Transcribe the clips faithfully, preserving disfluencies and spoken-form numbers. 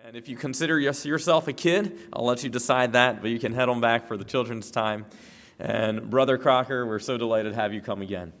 And if you consider yourself a kid, I'll let you decide that, but you can head on back for the children's time. And Brother Crocker, we're so delighted to have you come again.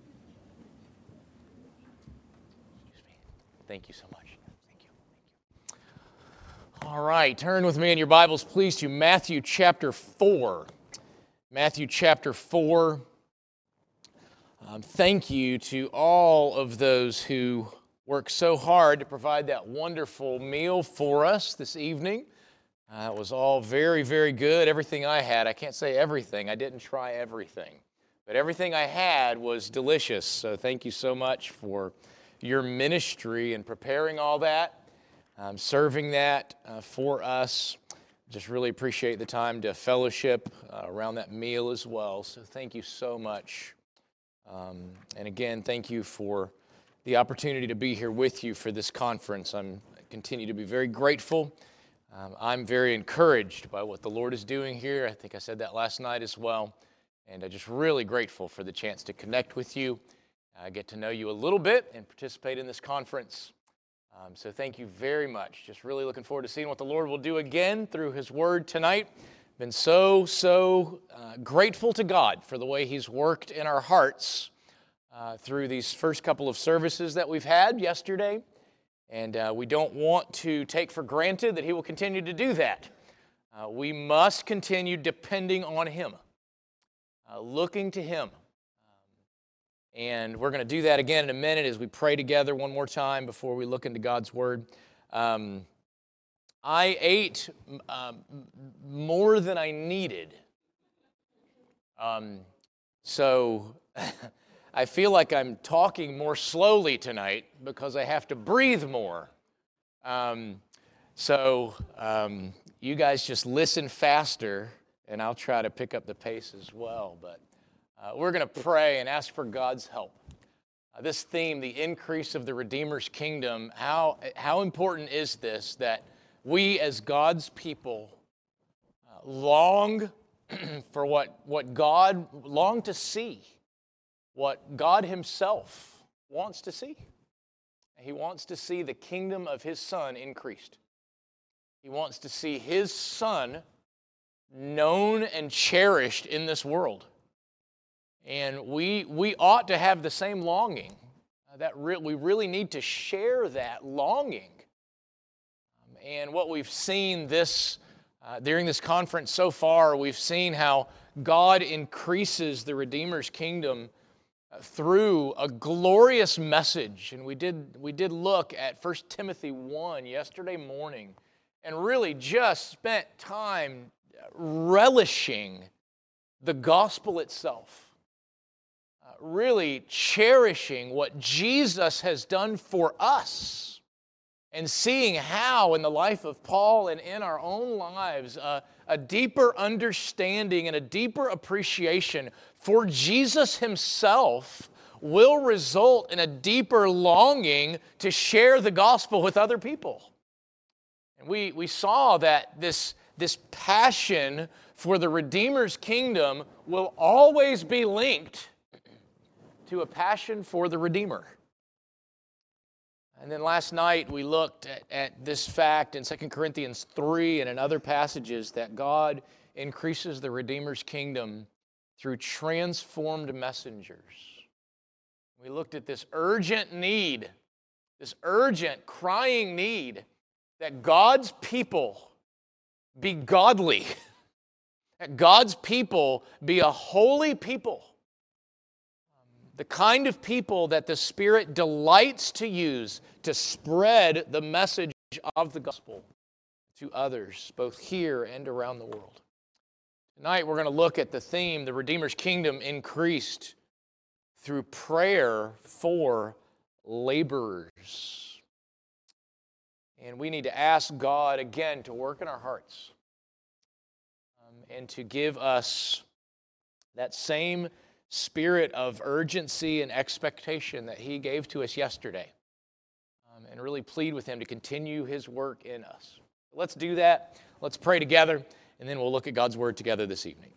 Thank you so much. Thank you. Thank you. All right, turn with me in your Bibles, please, to Matthew chapter four. Matthew chapter four. Um, thank you to all of those who worked so hard to provide that wonderful meal for us this evening. Uh, it was all very, very good. Everything I had, I can't say everything. I didn't try everything. But everything I had was delicious. So thank you so much for your ministry and preparing all that, um, serving that uh, for us. Just really appreciate the time to fellowship uh, around that meal as well. So thank you so much. Um, and again, thank you for the opportunity to be here with you for this conference. I'm, I continue to be very grateful. Um, I'm very encouraged by what the Lord is doing here. I think I said that last night as well. And I'm just really grateful for the chance to connect with you. I get to know you a little bit and participate in this conference. Um, so thank you very much. Just really looking forward to seeing what the Lord will do again through His Word tonight. Been so, so uh, grateful to God for the way He's worked in our hearts uh, through these first couple of services that we've had yesterday. And uh, we don't want to take for granted that He will continue to do that. Uh, we must continue depending on Him, uh, looking to Him. And we're going to do that again in a minute as we pray together one more time before we look into God's Word. Um, I ate um, more than I needed. Um, so I feel like I'm talking more slowly tonight because I have to breathe more. Um, so um, you guys just listen faster, and I'll try to pick up the pace as well. But Uh, we're going to pray and ask for God's help. Uh, this theme, the increase of the Redeemer's kingdom, how, how important is this that we as God's people uh, long for what, what God, long to see, what God Himself wants to see. He wants to see the kingdom of His Son increased. He wants to see His Son known and cherished in this world. And we we ought to have the same longing. Uh, that re- we really need to share that longing. Um, and what we've seen this uh, during this conference so far, we've seen how God increases the Redeemer's kingdom uh, through a glorious message. And we did we did look at First Timothy one yesterday morning, and really just spent time relishing the gospel itself. Really cherishing what Jesus has done for us and seeing how in the life of Paul and in our own lives uh, a deeper understanding and a deeper appreciation for Jesus Himself will result in a deeper longing to share the gospel with other people. And we, we saw that this, this passion for the Redeemer's kingdom will always be linked to a passion for the Redeemer. And then last night we looked at, at this fact in Second Corinthians three and in other passages that God increases the Redeemer's kingdom through transformed messengers. We looked at this urgent need, this urgent, crying need that God's people be godly, that God's people be a holy people. The kind of people that the Spirit delights to use to spread the message of the gospel to others, both here and around the world. Tonight we're going to look at the theme, the Redeemer's kingdom increased through prayer for laborers. And we need to ask God again to work in our hearts um, and to give us that same spirit of urgency and expectation that He gave to us yesterday, um, and really plead with Him to continue His work in us. Let's do that. Let's pray together, and then we'll look at God's Word together this evening.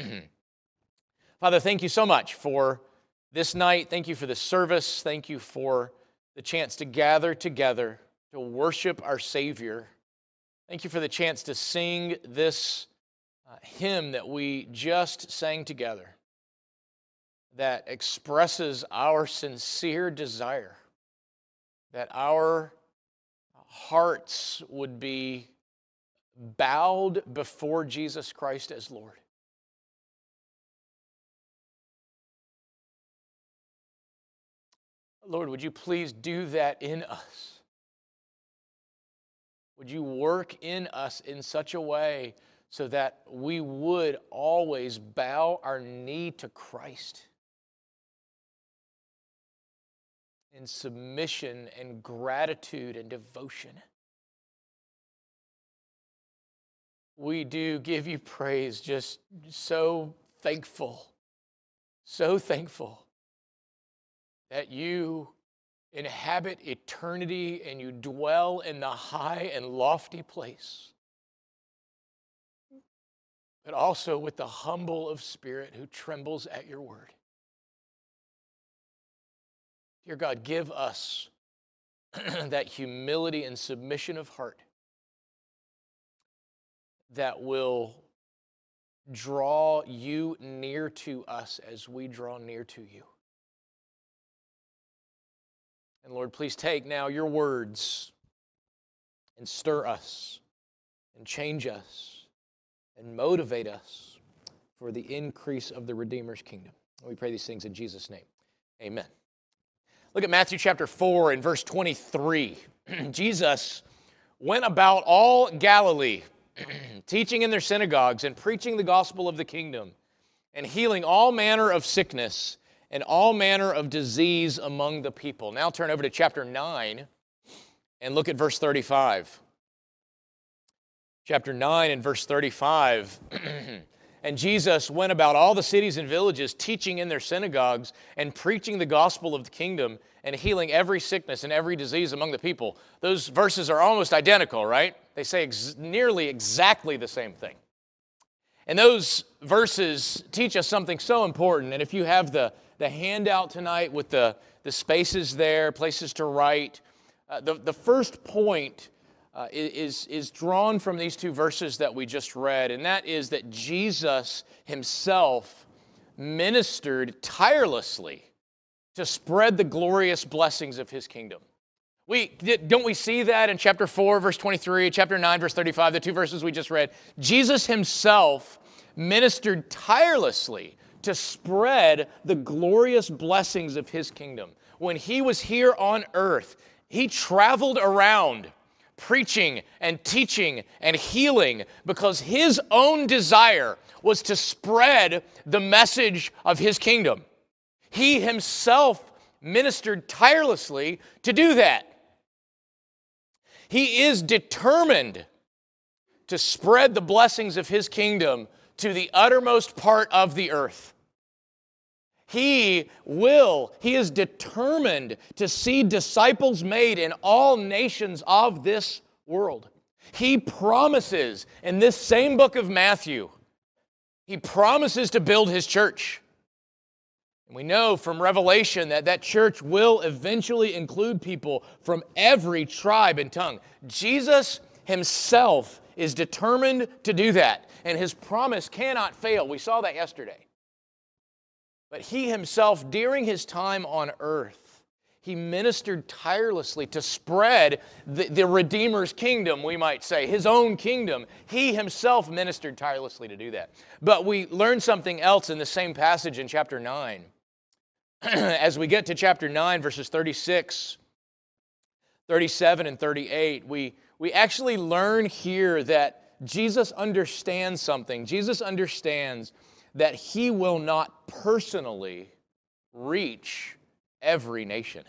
Father, thank you so much for this night. Thank you for this service. Thank you for the chance to gather together to worship our Savior Thank you for the chance to sing this uh, hymn that we just sang together that expresses our sincere desire that our hearts would be bowed before Jesus Christ as Lord. Lord, would you please do that in us? Would you work in us in such a way so that we would always bow our knee to Christ in submission and gratitude and devotion? We do give you praise, just so thankful, so thankful that you inhabit eternity and you dwell in the high and lofty place, but also with the humble of spirit who trembles at your word. Dear God, give us that humility and submission of heart that will draw you near to us as we draw near to you. And Lord, please take now your words and stir us and change us and motivate us for the increase of the Redeemer's kingdom. And we pray these things in Jesus' name. Amen. Look at Matthew chapter four and verse twenty-three. Jesus went about all Galilee, teaching in their synagogues and preaching the gospel of the kingdom and healing all manner of sickness and all manner of disease among the people. Now turn over to chapter nine and look at verse thirty-five. Chapter nine and verse thirty-five. And Jesus went about all the cities and villages, teaching in their synagogues and preaching the gospel of the kingdom and healing every sickness and every disease among the people. Those verses are almost identical, right? They say ex- nearly exactly the same thing. And those verses teach us something so important. And if you have the, the handout tonight with the, the spaces there, places to write, uh, the, the first point Uh, is, is drawn from these two verses that we just read, and that is that Jesus himself ministered tirelessly to spread the glorious blessings of his kingdom. We, don't we see that in chapter four, verse twenty-three, chapter nine, verse thirty-five, the two verses we just read? Jesus himself ministered tirelessly to spread the glorious blessings of his kingdom. When he was here on earth, he traveled around preaching and teaching and healing because his own desire was to spread the message of his kingdom. He himself ministered tirelessly to do that. He is determined to spread the blessings of his kingdom to the uttermost part of the earth. He will, he is determined to see disciples made in all nations of this world. He promises in this same book of Matthew, he promises to build his church. And we know from Revelation that that church will eventually include people from every tribe and tongue. Jesus himself is determined to do that, and his promise cannot fail. We saw that yesterday. But he himself, during his time on earth, he ministered tirelessly to spread the, the Redeemer's kingdom, we might say, his own kingdom. He himself ministered tirelessly to do that. But we learn something else in the same passage in chapter nine. As we get to chapter nine, verses thirty-six, thirty-seven, and thirty-eight, we, we actually learn here that Jesus understands something. Jesus understands that he will not personally reach every nation.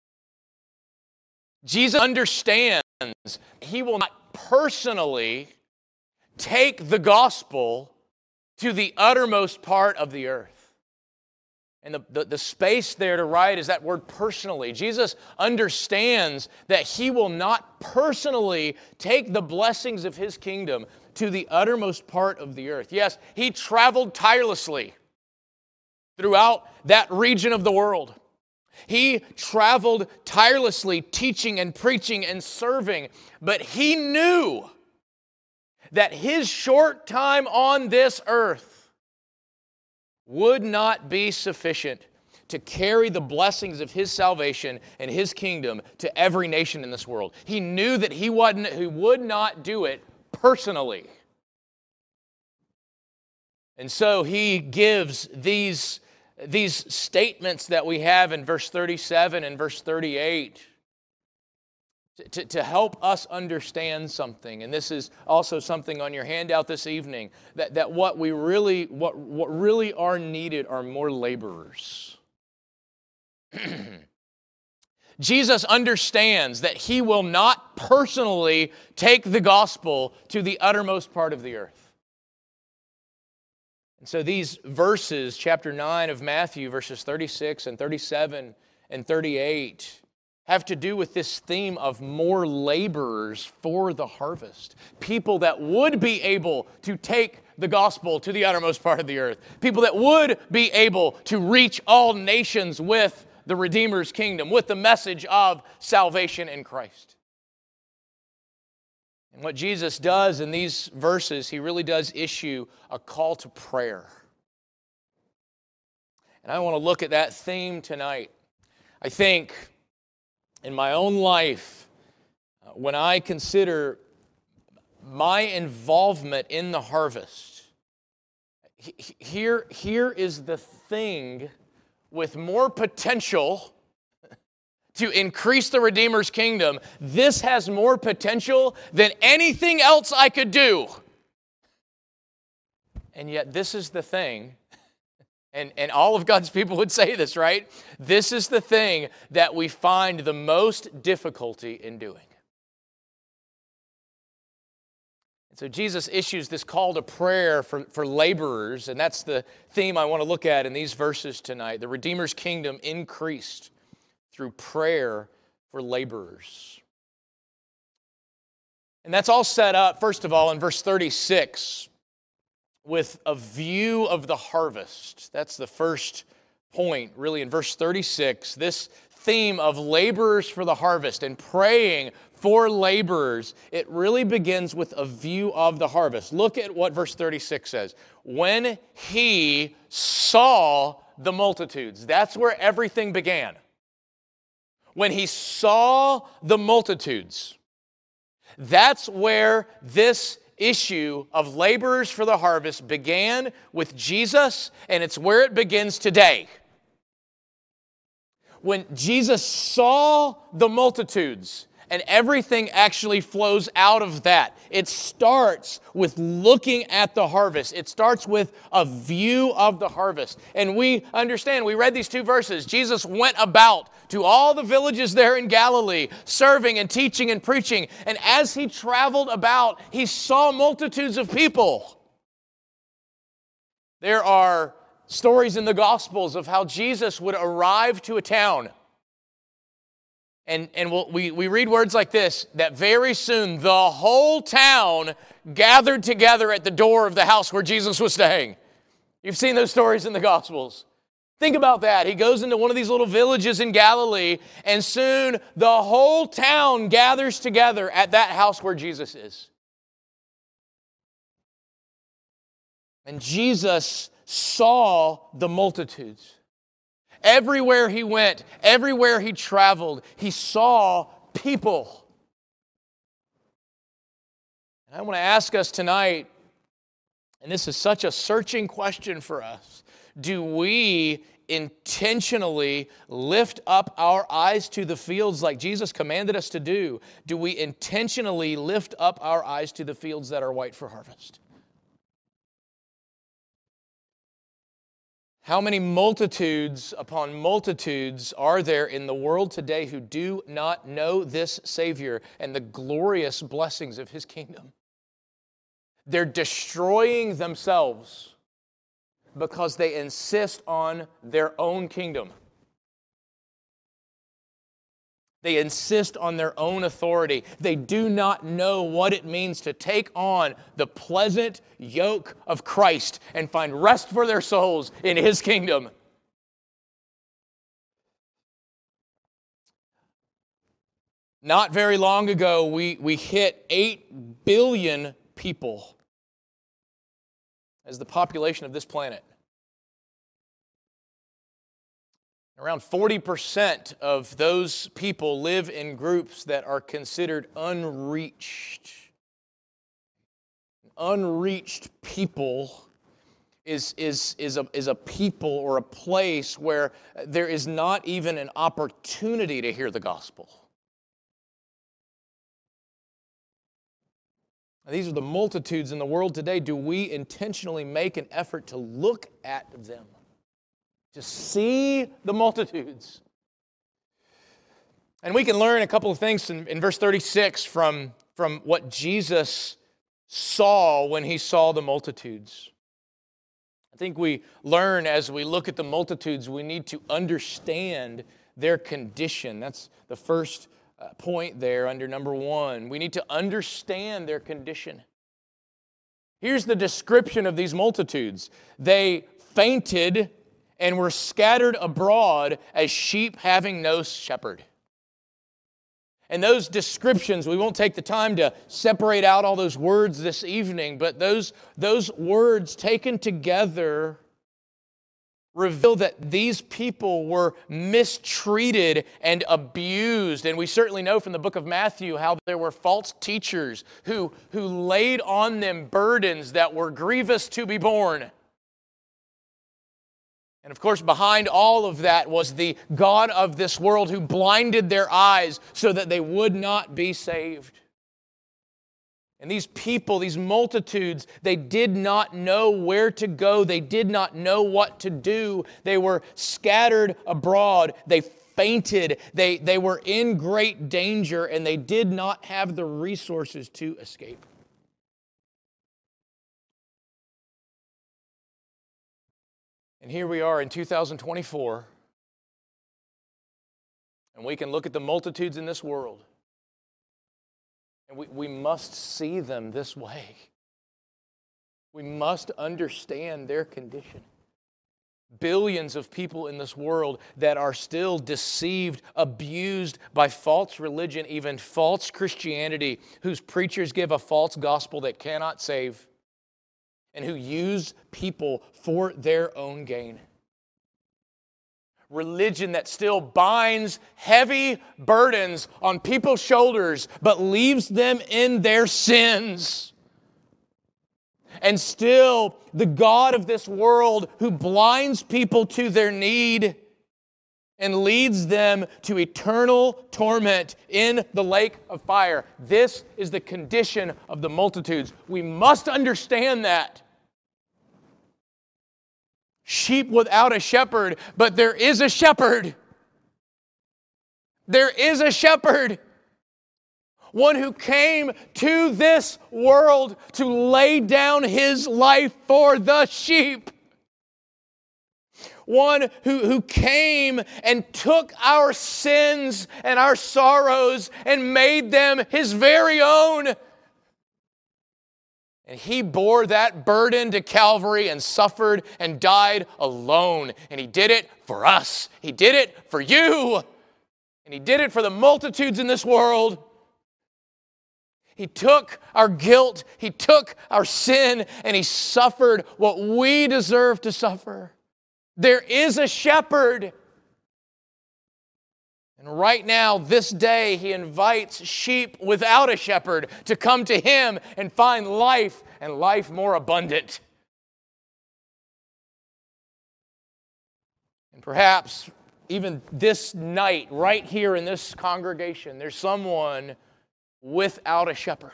Jesus understands he will not personally take the gospel to the uttermost part of the earth. And the, the, the space there to write is that word personally. Jesus understands that he will not personally take the blessings of his kingdom to the uttermost part of the earth. Yes, he traveled tirelessly throughout that region of the world. He traveled tirelessly teaching and preaching and serving, but he knew that his short time on this earth would not be sufficient to carry the blessings of his salvation and his kingdom to every nation in this world. He knew that he, wasn't, he would not do it personally. And so he gives these, these statements that we have in verse thirty-seven and verse thirty-eight to, to help us understand something. And this is also something on your handout this evening, that, that what we really, what, what really are needed are more laborers. Jesus understands that he will not personally take the gospel to the uttermost part of the earth. And so these verses, chapter nine of Matthew, verses thirty-six and thirty-seven and thirty-eight, have to do with this theme of more laborers for the harvest. People that would be able to take the gospel to the uttermost part of the earth. People that would be able to reach all nations with the Redeemer's kingdom, with the message of salvation in Christ. And what Jesus does in these verses, he really does issue a call to prayer. And I want to look at that theme tonight. I think in my own life, when I consider my involvement in the harvest, here, here is the thing with more potential to increase the Redeemer's kingdom. This has more potential than anything else I could do. And yet this is the thing, and, and all of God's people would say this, right? This is the thing that we find the most difficulty in doing. And so Jesus issues this call to prayer for, for laborers, and that's the theme I want to look at in these verses tonight. The Redeemer's kingdom increased through prayer for laborers. And that's all set up, first of all, in verse thirty-six, with a view of the harvest. That's the first point, really, in verse thirty-six. This theme of laborers for the harvest and praying for laborers, it really begins with a view of the harvest. Look at what verse thirty-six says. When he saw the multitudes, that's where everything began. When he saw the multitudes, that's where this issue of laborers for the harvest began with Jesus, and it's where it begins today. When Jesus saw the multitudes, and everything actually flows out of that. It starts with looking at the harvest. It starts with a view of the harvest. And we understand, we read these two verses. Jesus went about to all the villages there in Galilee, serving and teaching and preaching. And as he traveled about, he saw multitudes of people. There are stories in the Gospels of how Jesus would arrive to a town. And, and we'll, we, we read words like this, that very soon the whole town gathered together at the door of the house where Jesus was staying. You've seen those stories in the Gospels. Think about that. He goes into one of these little villages in Galilee, and soon the whole town gathers together at that house where Jesus is. And Jesus saw the multitudes. Everywhere he went, everywhere he traveled, he saw people. And I want to ask us tonight, and this is such a searching question for us, do we intentionally lift up our eyes to the fields like Jesus commanded us to do? Do we intentionally lift up our eyes to the fields that are white for harvest? How many multitudes upon multitudes are there in the world today who do not know this Savior and the glorious blessings of His kingdom? They're destroying themselves because they insist on their own kingdom. They insist on their own authority. They do not know what it means to take on the pleasant yoke of Christ and find rest for their souls in His kingdom. Not very long ago, we, we hit eight billion people as the population of this planet. Around forty percent of those people live in groups that are considered unreached. Unreached people is, is, is, a, is a people or a place where there is not even an opportunity to hear the gospel. Now, these are the multitudes in the world today. Do we intentionally make an effort to look at them? To see the multitudes? And we can learn a couple of things in, in verse thirty-six from, from what Jesus saw when he saw the multitudes. I think we learn as we look at the multitudes, we need to understand their condition. That's the first uh, point there under number one. We need to understand their condition. Here's the description of these multitudes. They fainted and were scattered abroad as sheep having no shepherd. And those descriptions, we won't take the time to separate out all those words this evening, but those, those words taken together reveal that these people were mistreated and abused. And we certainly know from the book of Matthew how there were false teachers who, who laid on them burdens that were grievous to be borne. And of course, behind all of that was the god of this world who blinded their eyes so that they would not be saved. And these people, these multitudes, they did not know where to go. They did not know what to do. They were scattered abroad. They fainted. They, they were in great danger, and they did not have the resources to escape. And here we are in two thousand twenty-four, and we can look at the multitudes in this world, and we, we must see them this way. We must understand their condition. Billions of people in this world that are still deceived, abused by false religion, even false Christianity, whose preachers give a false gospel that cannot save, and who use people for their own gain. Religion that still binds heavy burdens on people's shoulders, but leaves them in their sins. And still, the god of this world who blinds people to their need and leads them to eternal torment in the lake of fire. This is the condition of the multitudes. We must understand that. Sheep without a shepherd, but there is a shepherd. There is a shepherd. One who came to this world to lay down his life for the sheep. One who, who came and took our sins and our sorrows and made them his very own. And he bore that burden to Calvary and suffered and died alone. And he did it for us. He did it for you. And he did it for the multitudes in this world. He took our guilt, he took our sin, and he suffered what we deserve to suffer. There is a shepherd. And right now, this day, he invites sheep without a shepherd to come to him and find life, and life more abundant. And perhaps even this night, right here in this congregation, there's someone without a shepherd.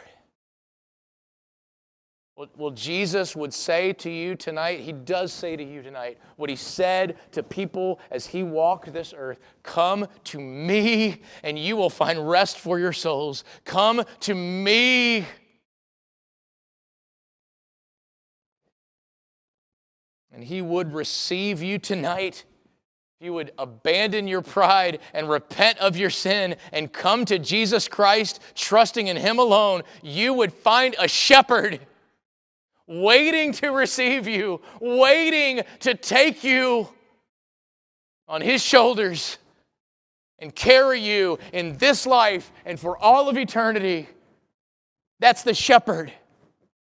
Well, Jesus would say to you tonight, he does say to you tonight, what he said to people as he walked this earth, come to me and you will find rest for your souls. Come to me. And he would receive you tonight. You would abandon your pride and repent of your sin and come to Jesus Christ, trusting in him alone. You would find a shepherd waiting to receive you, waiting to take you on his shoulders and carry you in this life and for all of eternity. That's the shepherd.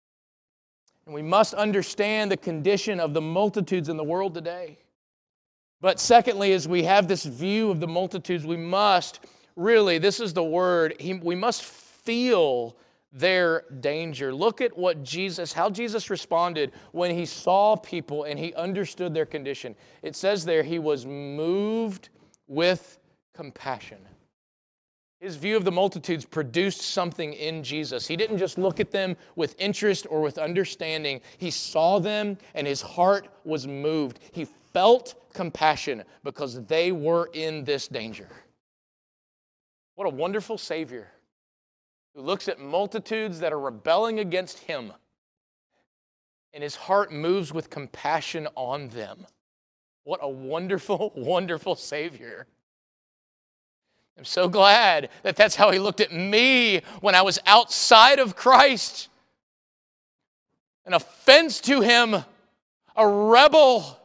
And we must understand the condition of the multitudes in the world today. But secondly, as we have this view of the multitudes, we must really, this is the word, we must feel their danger. Look at what Jesus, how Jesus responded when he saw people and he understood their condition. It says there, he was moved with compassion. His view of the multitudes produced something in Jesus. He didn't just look at them with interest or with understanding. He saw them and his heart was moved. He felt compassion because they were in this danger. What a wonderful Savior who looks at multitudes that are rebelling against him, and his heart moves with compassion on them. What a wonderful, wonderful Savior. I'm so glad that that's how he looked at me when I was outside of Christ. An offense to him, a rebel.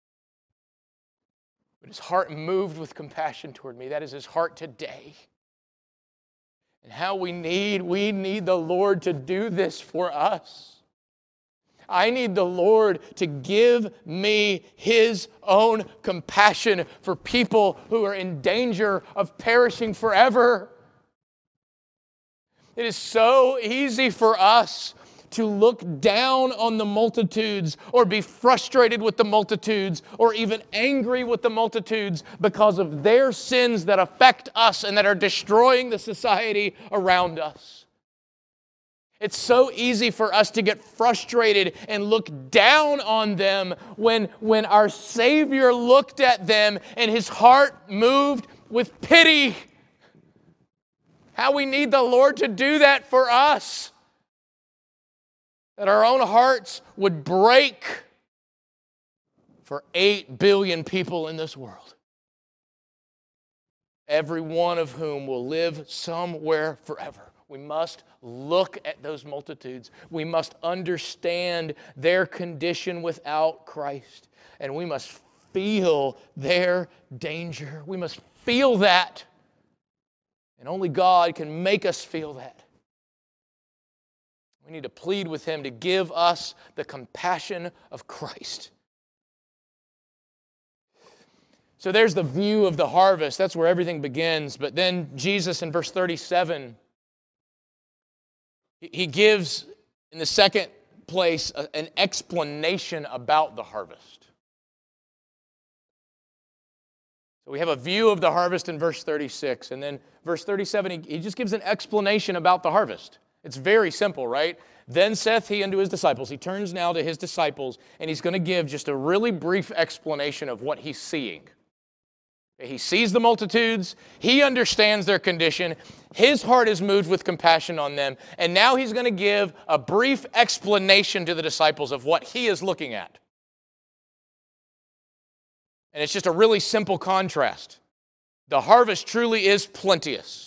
But his heart moved with compassion toward me. That is his heart today. And how we need, we need the Lord to do this for us. I need the Lord to give me His own compassion for people who are in danger of perishing forever. It is so easy for us to look down on the multitudes or be frustrated with the multitudes or even angry with the multitudes because of their sins that affect us and that are destroying the society around us. It's so easy for us to get frustrated and look down on them when, when our Savior looked at them and His heart moved with pity. How we need the Lord to do that for us. That our own hearts would break for eight billion people in this world. Every one of whom will live somewhere forever. We must look at those multitudes. We must understand their condition without Christ. And we must feel their danger. We must feel that. And only God can make us feel that. We need to plead with Him to give us the compassion of Christ. So there's the view of the harvest. That's where everything begins. But then Jesus in verse thirty-seven, He gives, in the second place, an explanation about the harvest. So we have a view of the harvest in verse thirty-six. And then verse thirty-seven, he, he just gives an explanation about the harvest. It's very simple, right? Then saith he unto his disciples. He turns now to his disciples, and he's going to give just a really brief explanation of what he's seeing. He sees the multitudes. He understands their condition. His heart is moved with compassion on them. And now he's going to give a brief explanation to the disciples of what he is looking at. And it's just a really simple contrast. The harvest truly is plenteous.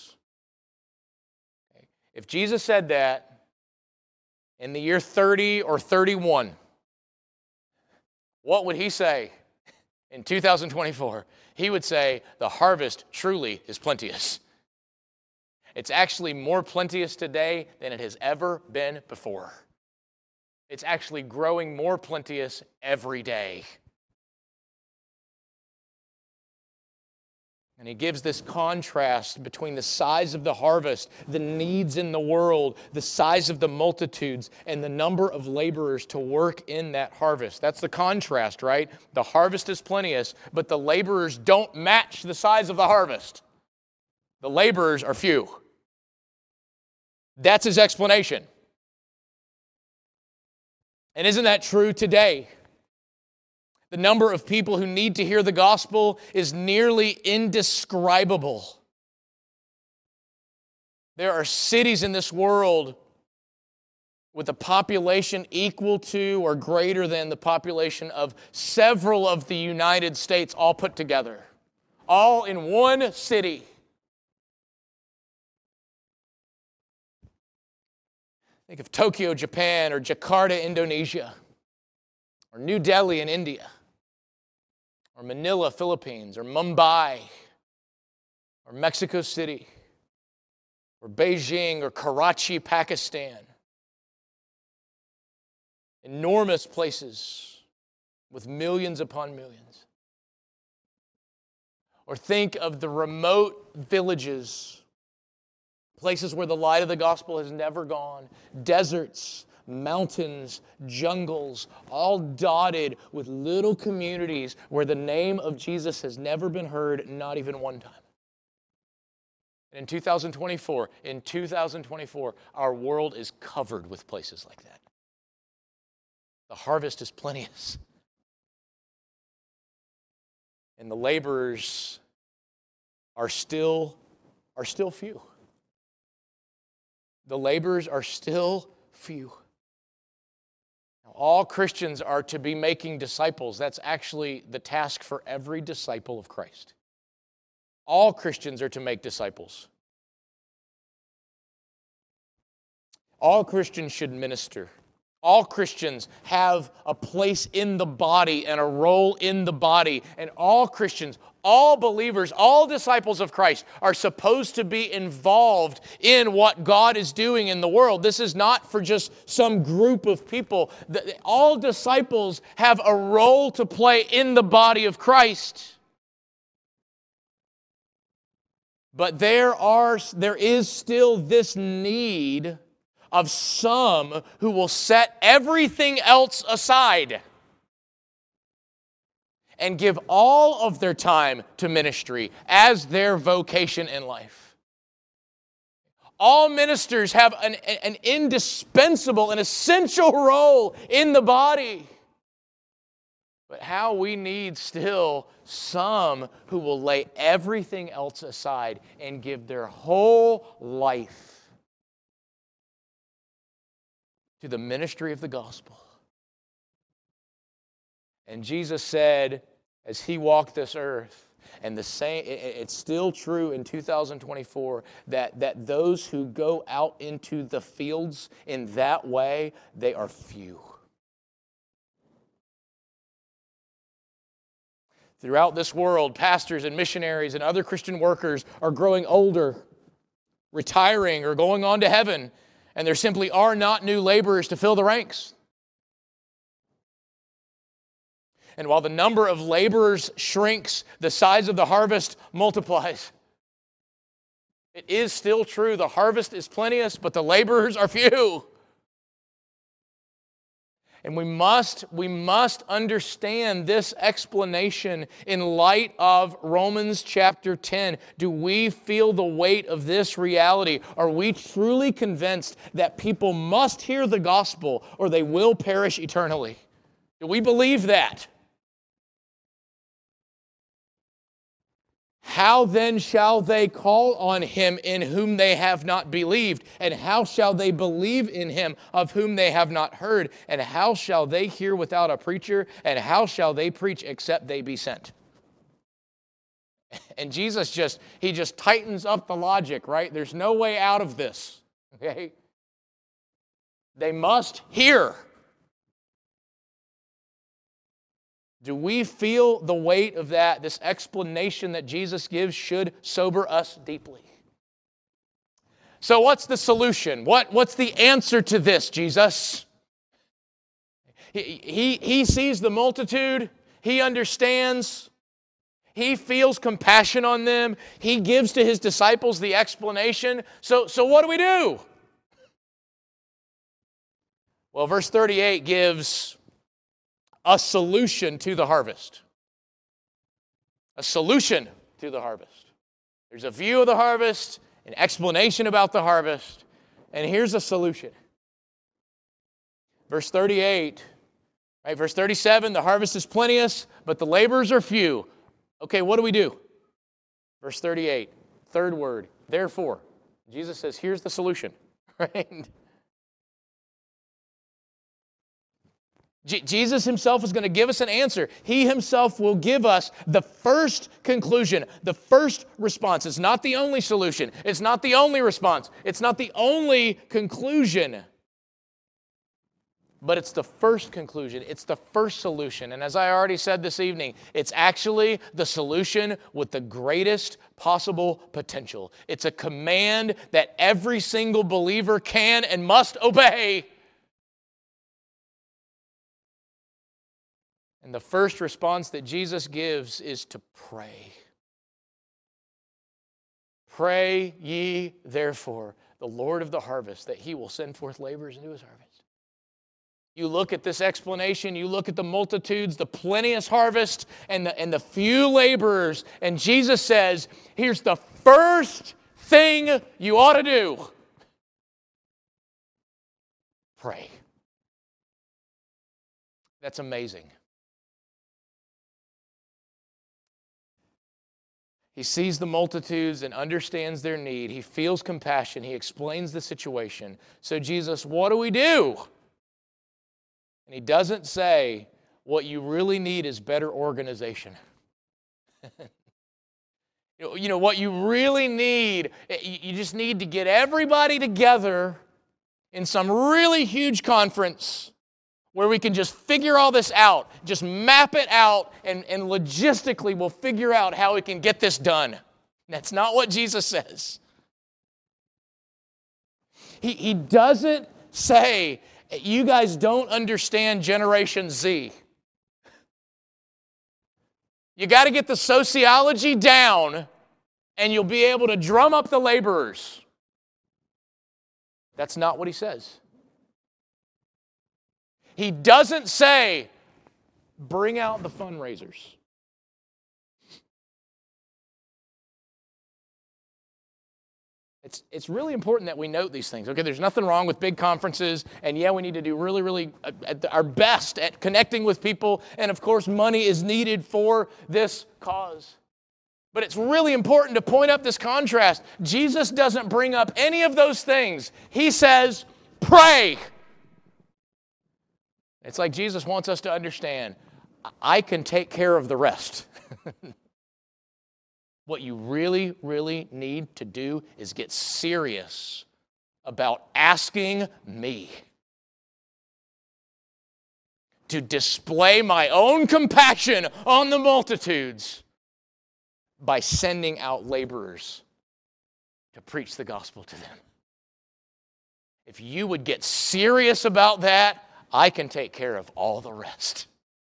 If Jesus said that in the year thirty or thirty-one, what would he say in two thousand twenty-four? He would say, the harvest truly is plenteous. It's actually more plenteous today than it has ever been before. It's actually growing more plenteous every day. And he gives this contrast between the size of the harvest, the needs in the world, the size of the multitudes, and the number of laborers to work in that harvest. That's the contrast, right? The harvest is plenteous, but the laborers don't match the size of the harvest. The laborers are few. That's his explanation. And isn't that true today? The number of people who need to hear the gospel is nearly indescribable. There are cities in this world with a population equal to or greater than the population of several of the United States all put together. All in one city. Think of Tokyo, Japan, or Jakarta, Indonesia, or New Delhi in India, or Manila, Philippines, or Mumbai, or Mexico City, or Beijing, or Karachi, Pakistan. enormous places with millions upon millions. Or think of the remote villages, places where the light of the gospel has never gone, deserts, mountains, jungles, all dotted with little communities where the name of Jesus has never been heard, not even one time. And in two thousand twenty-four, in two thousand twenty-four, our world is covered with places like that. The harvest is plenteous. And the laborers are still, are still few. The laborers are still few. Now, all Christians are to be making disciples. That's actually the task for every disciple of Christ. All Christians are to make disciples. All Christians should minister. All Christians have a place in the body and a role in the body. And all Christians, all believers, all disciples of Christ are supposed to be involved in what God is doing in the world. This is not for just some group of people. All disciples have a role to play in the body of Christ. But there are, there is still this need of some who will set everything else aside and give all of their time to ministry as their vocation in life. All ministers have an, an indispensable and essential role in the body. But how we need still some who will lay everything else aside and give their whole life to the ministry of the gospel. And Jesus said, as he walked this earth, and the same, it's still true in two thousand twenty-four, that, that those who go out into the fields in that way, they are few. Throughout this world, pastors and missionaries and other Christian workers are growing older, retiring, or going on to heaven, and there simply are not new laborers to fill the ranks. And while the number of laborers shrinks, the size of the harvest multiplies. It is still true, the harvest is plenteous, but the laborers are few. And we must, we must understand this explanation in light of Romans chapter ten. Do we feel the weight of this reality? Are we truly convinced that people must hear the gospel or they will perish eternally? Do we believe that? How then shall they call on him in whom they have not believed? And how shall they believe in him of whom they have not heard? And how shall they hear without a preacher? And how shall they preach except they be sent? And Jesus just, he just tightens up the logic, right? There's no way out of this, okay? They must hear. Do we feel the weight of that? This explanation that Jesus gives should sober us deeply. So what's the solution? What, what's the answer to this, Jesus? He, he, he sees the multitude. He understands. He feels compassion on them. He gives to his disciples the explanation. So, so what do we do? Well, verse thirty-eight gives a solution to the harvest. A solution to the harvest. There's a view of the harvest, an explanation about the harvest, and here's a solution. Verse thirty-eight, right? Verse thirty-seven, the harvest is plenteous, but the laborers are few. Okay, what do we do? Verse thirty-eight, third word, therefore. Jesus says, here's the solution, right? Jesus himself is going to give us an answer. He himself will give us the first conclusion, the first response. It's not the only solution. It's not the only response. It's not the only conclusion. But it's the first conclusion. It's the first solution. And as I already said this evening, it's actually the solution with the greatest possible potential. It's a command that every single believer can and must obey. And the first response that Jesus gives is to pray. Pray ye therefore the Lord of the harvest, that He will send forth laborers into His harvest. You look at this explanation, you look at the multitudes, the plenteous harvest, and the, and the few laborers, and Jesus says, here's the first thing you ought to do. Pray. That's amazing. He sees the multitudes and understands their need. He feels compassion. He explains the situation. So Jesus, what do we do? And He doesn't say, what you really need is better organization. You know, what you really need, you just need to get everybody together in some really huge conference where we can just figure all this out, just map it out, and, and logistically we'll figure out how we can get this done. That's not what Jesus says. He, he doesn't say, you guys don't understand Generation Z. You got to get the sociology down, and you'll be able to drum up the laborers. That's not what He says. He doesn't say, bring out the fundraisers. It's, it's really important that we note these things. Okay, there's nothing wrong with big conferences, and yeah, we need to do really, really uh, at our best at connecting with people, and of course, money is needed for this cause. But it's really important to point up this contrast. Jesus doesn't bring up any of those things. He says, pray. It's like Jesus wants us to understand, I can take care of the rest. What you really, really need to do is get serious about asking me to display my own compassion on the multitudes by sending out laborers to preach the gospel to them. If you would get serious about that, I can take care of all the rest.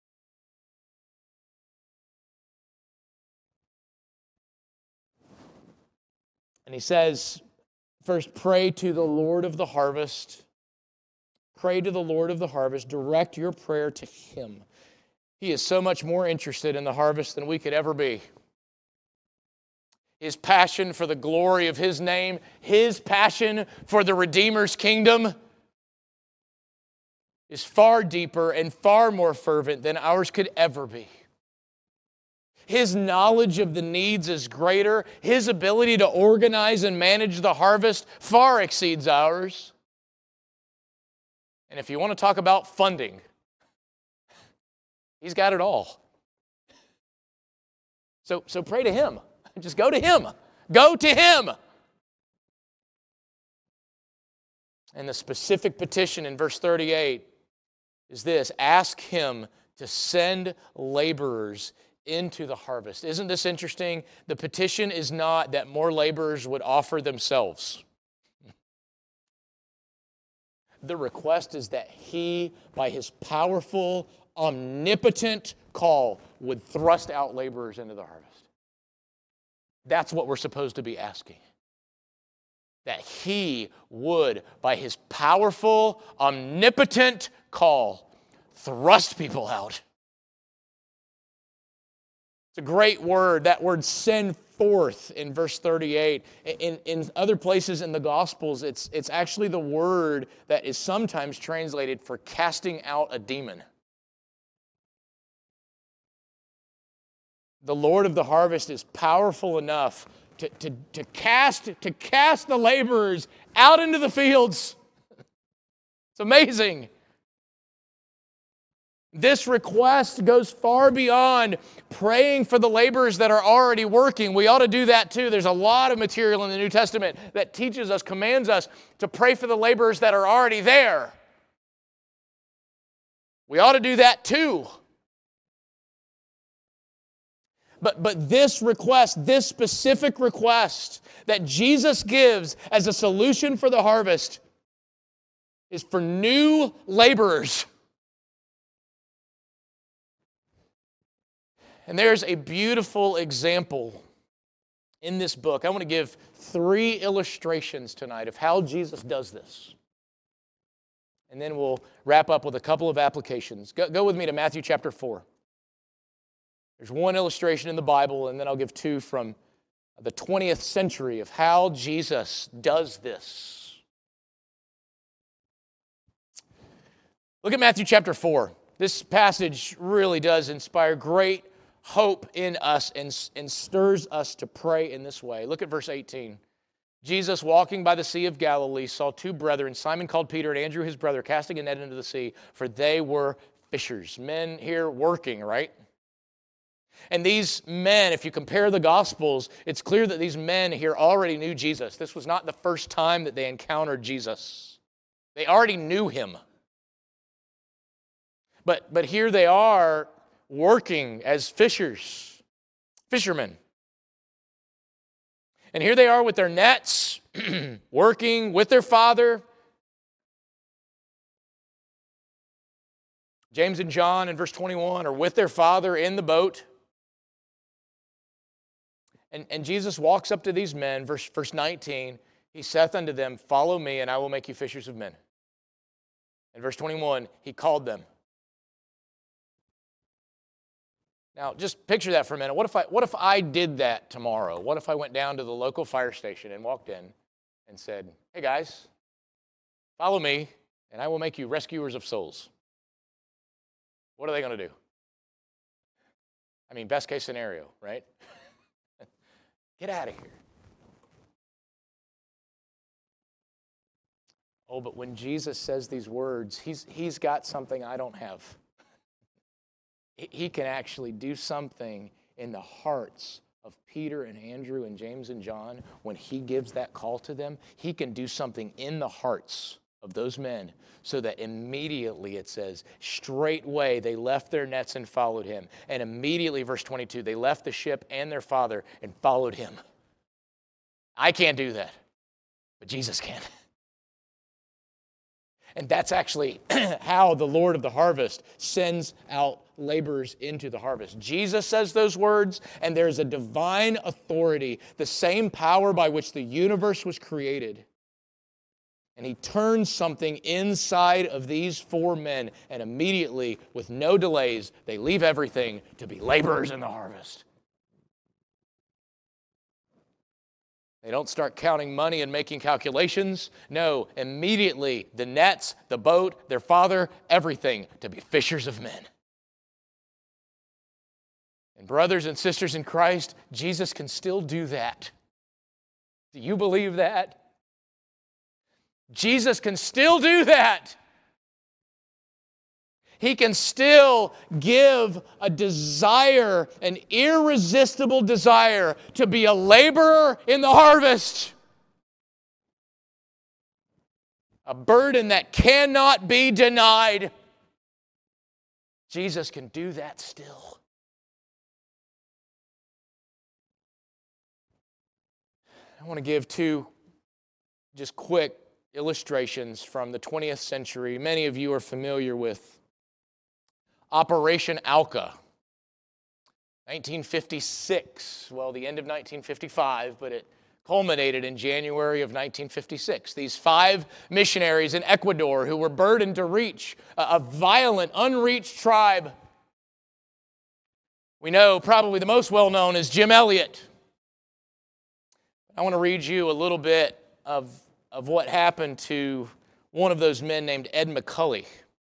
And he says, first, pray to the Lord of the harvest. Pray to the Lord of the harvest. Direct your prayer to Him. He is so much more interested in the harvest than we could ever be. His passion for the glory of His name, His passion for the Redeemer's kingdom is far deeper and far more fervent than ours could ever be. His knowledge of the needs is greater. His ability to organize and manage the harvest far exceeds ours. And if you want to talk about funding, He's got it all. So, so pray to Him. Just go to Him. Go to Him. And the specific petition in verse thirty-eight is this: ask Him to send laborers into the harvest. Isn't this interesting? The petition is not that more laborers would offer themselves. The request is that He, by His powerful, omnipotent call, would thrust out laborers into the harvest. That's what we're supposed to be asking. That He would, by His powerful, omnipotent call, thrust people out. It's a great word, that word send forth in verse thirty-eight. In, in other places in the Gospels, it's, it's actually the word that is sometimes translated for casting out a demon. The Lord of the harvest is powerful enough to, to, to, cast, to cast the laborers out into the fields. It's amazing. This request goes far beyond praying for the laborers that are already working. We ought to do that too. There's a lot of material in the New Testament that teaches us, commands us to pray for the laborers that are already there. We ought to do that too. But, but this request, this specific request that Jesus gives as a solution for the harvest is for new laborers. And there's a beautiful example in this book. I want to give three illustrations tonight of how Jesus does this. And then we'll wrap up with a couple of applications. Go, go with me to Matthew chapter four. There's one illustration in the Bible, and then I'll give two from the twentieth century of how Jesus does this. Look at Matthew chapter four. This passage really does inspire great hope in us and, and stirs us to pray in this way. Look at verse eighteen. Jesus, walking by the Sea of Galilee, saw two brethren, Simon called Peter and Andrew his brother, casting a net into the sea, for they were fishers. Men here working, right? And these men, if you compare the Gospels, it's clear that these men here already knew Jesus. This was not the first time that they encountered Jesus. They already knew him. But, but here they are working as fishers, fishermen. And here they are with their nets, working with their father. James and John in verse twenty-one are with their father in the boat. And, and Jesus walks up to these men, verse, verse nineteen. He saith unto them, follow me, and I will make you fishers of men. In verse twenty-one, he called them. Now, just picture that for a minute. What if I, what if I did that tomorrow? What if I went down to the local fire station and walked in and said, hey guys, follow me, and I will make you rescuers of souls? What are they going to do? I mean, best case scenario, right? Get out of here. Oh, but when Jesus says these words, he's, he's got something I don't have. He can actually do something in the hearts of Peter and Andrew and James and John when he gives that call to them. He can do something in the hearts of those men so that immediately, it says, straightway they left their nets and followed him. And immediately, verse twenty-two, they left the ship and their father and followed him. I can't do that, but Jesus can. And that's actually how the Lord of the harvest sends out laborers into the harvest. Jesus says those words, and there's a divine authority, the same power by which the universe was created. And he turns something inside of these four men, and immediately, with no delays, they leave everything to be laborers in the harvest. They don't start counting money and making calculations. No, immediately the nets, the boat, their father, everything to be fishers of men. And brothers and sisters in Christ, Jesus can still do that. Do you believe that? Jesus can still do that. He can still give a desire, an irresistible desire to be a laborer in the harvest. A burden that cannot be denied. Jesus can do that still. I want to give two just quick illustrations from the twentieth century. Many of you are familiar with Operation Alka, nineteen fifty-six. Well, the end of nineteen fifty-five, but it culminated in January of nineteen fifty-six. These five missionaries in Ecuador who were burdened to reach a violent, unreached tribe. We know probably the most well-known is Jim Elliot. I want to read you a little bit of, of what happened to one of those men named Ed McCully.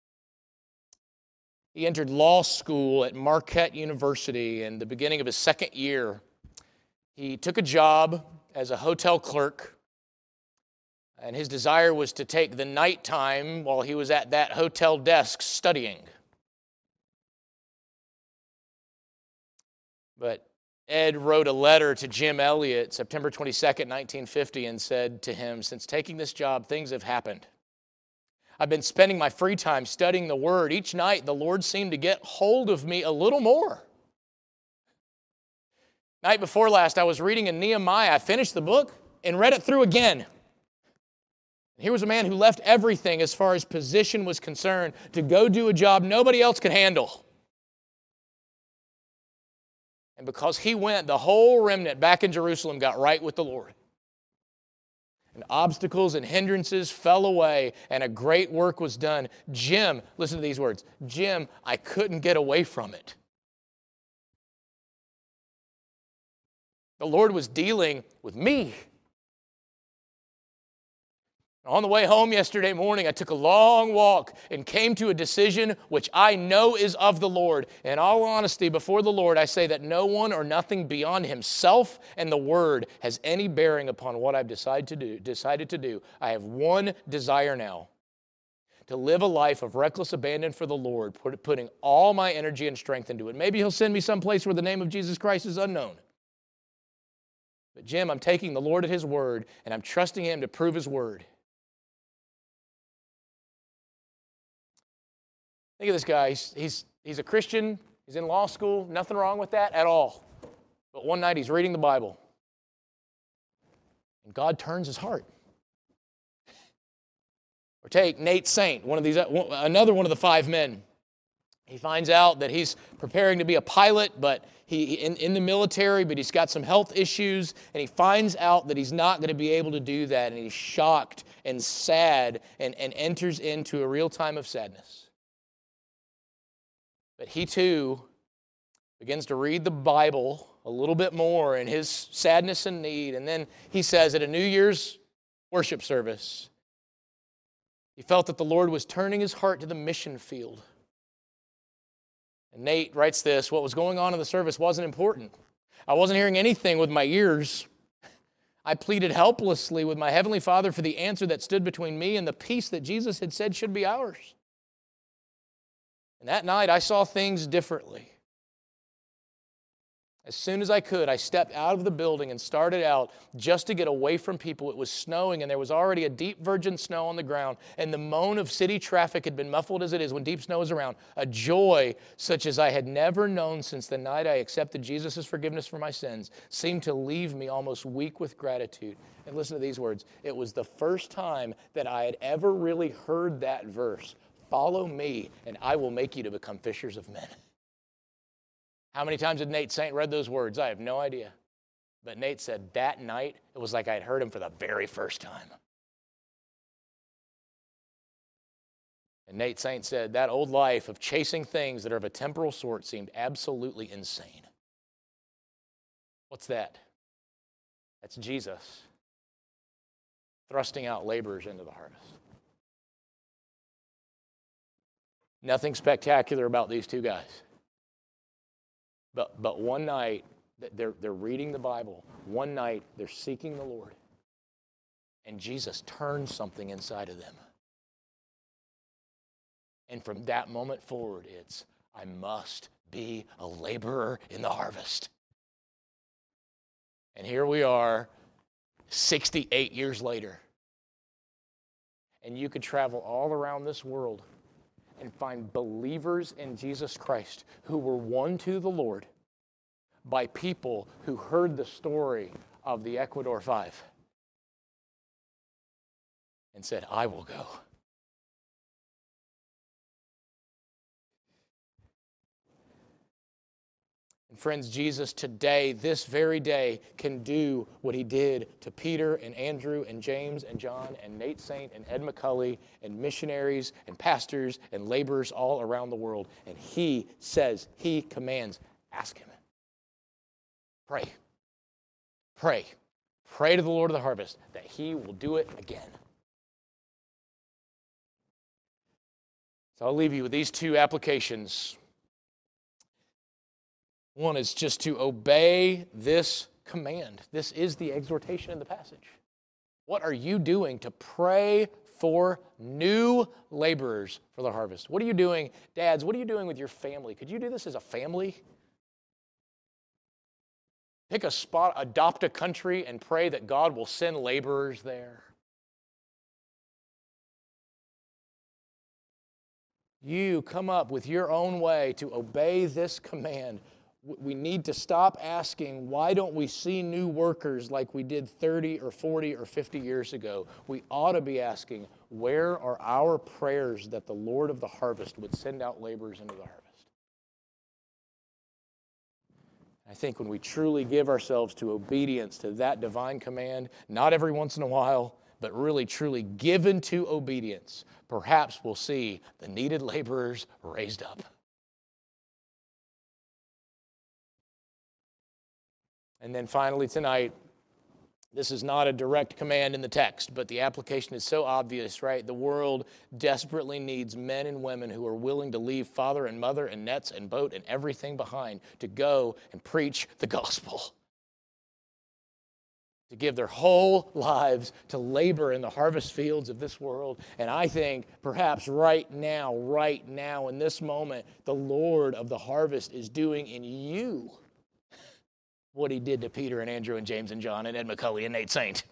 He entered law school at Marquette University, and the beginning of his second year, he took a job as a hotel clerk, and his desire was to take the nighttime while he was at that hotel desk studying. But Ed wrote a letter to Jim Elliot September twenty-second, nineteen fifty, and said to him, "Since taking this job, things have happened. I've been spending my free time studying the Word. Each night, the Lord seemed to get hold of me a little more. Night before last, I was reading in Nehemiah. I finished the book and read it through again. Here was a man who left everything as far as position was concerned to go do a job nobody else could handle. And because he went, the whole remnant back in Jerusalem got right with the Lord. And obstacles and hindrances fell away, and a great work was done. Jim, listen to these words. Jim, I couldn't get away from it. The Lord was dealing with me. On the way home yesterday morning, I took a long walk and came to a decision which I know is of the Lord. In all honesty, before the Lord, I say that no one or nothing beyond himself and the Word has any bearing upon what I've decided to do. Decided to do. I have one desire now, to live a life of reckless abandon for the Lord, putting all my energy and strength into it. Maybe He'll send me someplace where the name of Jesus Christ is unknown. But Jim, I'm taking the Lord at His word, and I'm trusting Him to prove His word. Think of this guy. He's, he's, he's a Christian. He's in law school. Nothing wrong with that at all. But one night he's reading the Bible. And God turns his heart. Or take Nate Saint, one of these, another one of the five men. He finds out that he's preparing to be a pilot, but he in, in the military, but he's got some health issues, and he finds out that he's not going to be able to do that, and he's shocked and sad and, and enters into a real time of sadness. But he too begins to read the Bible a little bit more in his sadness and need. And then he says at a New Year's worship service, he felt that the Lord was turning his heart to the mission field. And Nate writes this, what was going on in the service wasn't important. I wasn't hearing anything with my ears. I pleaded helplessly with my Heavenly Father for the answer that stood between me and the peace that Jesus had said should be ours. And that night, I saw things differently. As soon as I could, I stepped out of the building and started out just to get away from people. It was snowing, and there was already a deep virgin snow on the ground, and the moan of city traffic had been muffled as it is when deep snow is around. A joy such as I had never known since the night I accepted Jesus' forgiveness for my sins seemed to leave me almost weak with gratitude. And listen to these words. It was the first time that I had ever really heard that verse. Follow me, and I will make you to become fishers of men. How many times had Nate Saint read those words? I have no idea. But Nate said that night, it was like I had heard him for the very first time. And Nate Saint said that old life of chasing things that are of a temporal sort seemed absolutely insane. What's that? That's Jesus thrusting out laborers into the harvest. Nothing spectacular about these two guys. But, but one night, they're, they're reading the Bible. One night, they're seeking the Lord. And Jesus turns something inside of them. And from that moment forward, it's, I must be a laborer in the harvest. And here we are, sixty-eight years later. And you could travel all around this world and find believers in Jesus Christ who were won to the Lord by people who heard the story of the Ecuador Five and said, I will go. And friends, Jesus today, this very day, can do what He did to Peter and Andrew and James and John and Nate Saint and Ed McCulley and missionaries and pastors and laborers all around the world. And He says, He commands, ask Him. Pray. Pray. Pray to the Lord of the harvest that He will do it again. So I'll leave you with these two applications. One is just to obey this command. This is the exhortation in the passage. What are you doing to pray for new laborers for the harvest? What are you doing, dads, what are you doing with your family? Could you do this as a family? Pick a spot, adopt a country, and pray that God will send laborers there. You come up with your own way to obey this command. We need to stop asking, why don't we see new workers like we did thirty or forty or fifty years ago? We ought to be asking, where are our prayers that the Lord of the harvest would send out laborers into the harvest? I think when we truly give ourselves to obedience to that divine command, not every once in a while, but really truly given to obedience, perhaps we'll see the needed laborers raised up. And then finally tonight, this is not a direct command in the text, but the application is so obvious, right? The world desperately needs men and women who are willing to leave father and mother and nets and boat and everything behind to go and preach the gospel. To give their whole lives to labor in the harvest fields of this world. And I think perhaps right now, right now in this moment, the Lord of the harvest is doing in you what he did to Peter and Andrew and James and John and Ed McCulley and Nate Saint.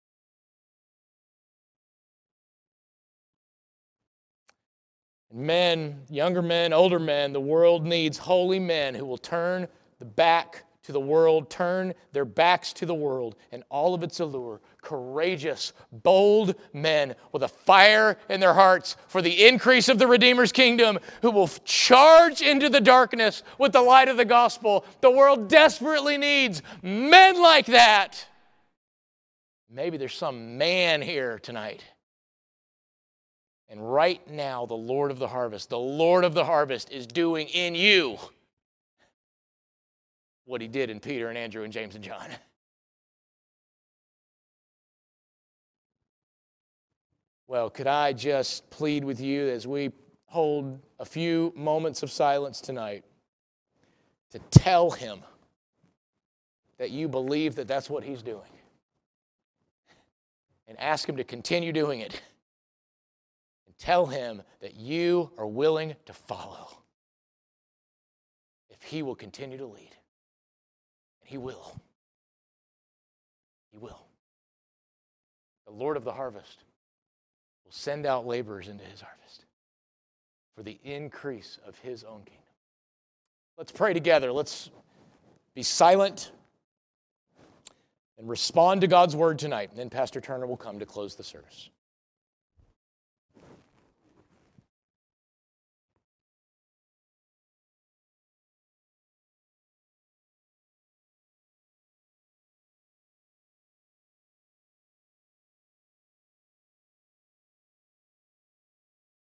Men, younger men, older men, the world needs holy men who will turn the back to the world, turn their backs to the world and all of its allure. Courageous, bold men with a fire in their hearts for the increase of the Redeemer's kingdom who will charge into the darkness with the light of the gospel. The world desperately needs men like that. Maybe there's some man here tonight. And right now, the Lord of the harvest, the Lord of the harvest is doing in you what he did in Peter and Andrew and James and John. Well, could I just plead with you as we hold a few moments of silence tonight to tell him that you believe that that's what he's doing, and ask him to continue doing it, and tell him that you are willing to follow if he will continue to lead. He will. He will. The Lord of the harvest will send out laborers into his harvest for the increase of his own kingdom. Let's pray together. Let's be silent and respond to God's word tonight. And then Pastor Turner will come to close the service.